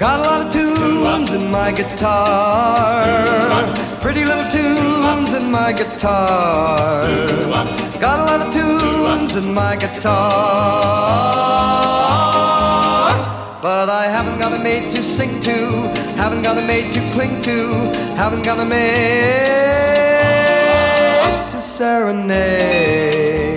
Got a lot of tunes in my guitar, pretty little tunes in my guitar. Got a lot of tunes in my guitar, but I haven't got a mate to sing to, haven't got a mate to cling to, haven't got a mate to serenade.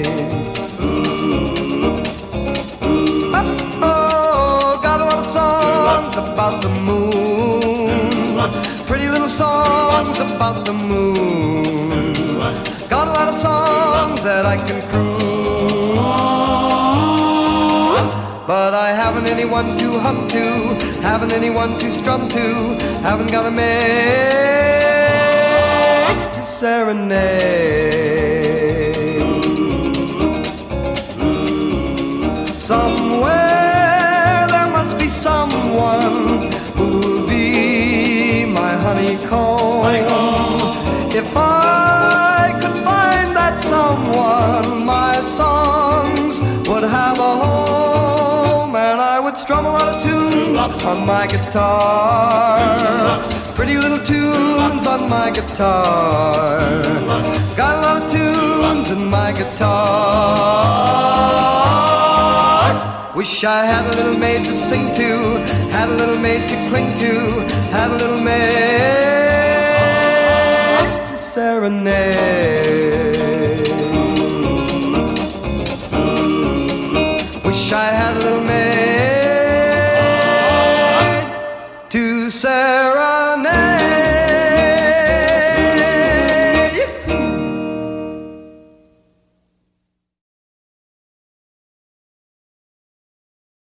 Songs about the moon, pretty little songs about the moon. Got a lot of songs that I can croon, but I haven't anyone to hum to, haven't anyone to strum to, haven't got a mate to serenade. Somewhere be someone who'll be my honeycomb. If I could find that someone, my songs would have a home, and I would strum a lot of tunes on my guitar, pretty little tunes on my guitar. Got a lot of tunes in my guitar. Wish I had a little maid to sing to, had a little maid to cling to, had a little maid to serenade. Wish I had a little maid